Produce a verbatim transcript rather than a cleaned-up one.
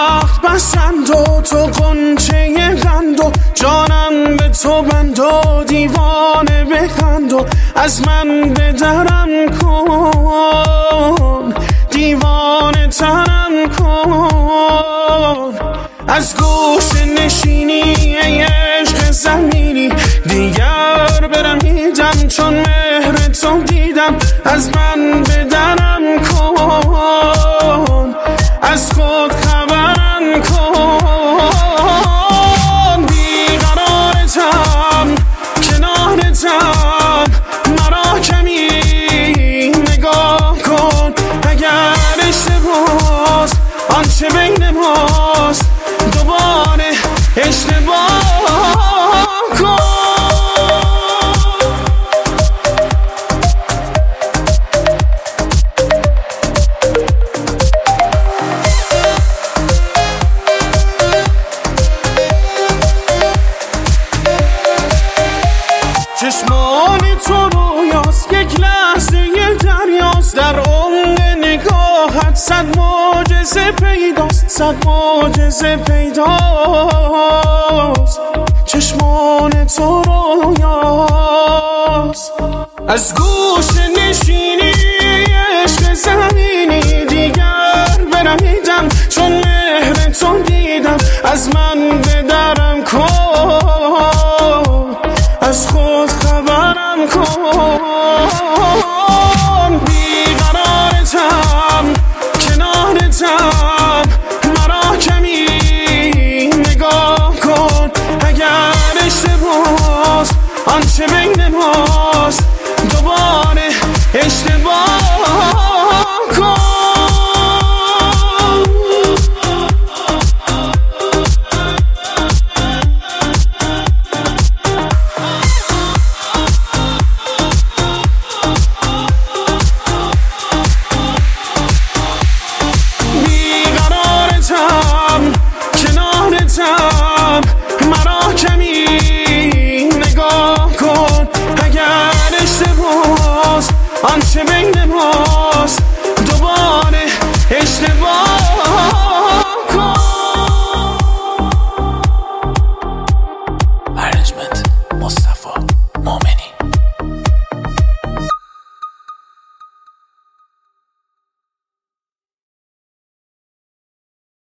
بخت بسند و تو قنچه قند و جانم به تو بند و دیوانه بخند و از من به درم کن، دیوانه ترم کن. از گوش نشینی ای عشق زمینی دیگر برمیدم، چون مهر تو دیدم از من به درم کن، از خود خبرم کن. بیقرارتم کنارتم، مرا کمی نگاه کن. اگر اشتباهست آنچه بین ماست، دوباره اشتباه کن. چشمان تو رویاست، یک لحظه دریاست، در عمق نگاهت صد معجزه پیداست، صد معجزه پیداست. چشمان تو رویاست، از گوش نشینی عشق زمینی دیگر برمیدم، چون مهر تو دیدم از من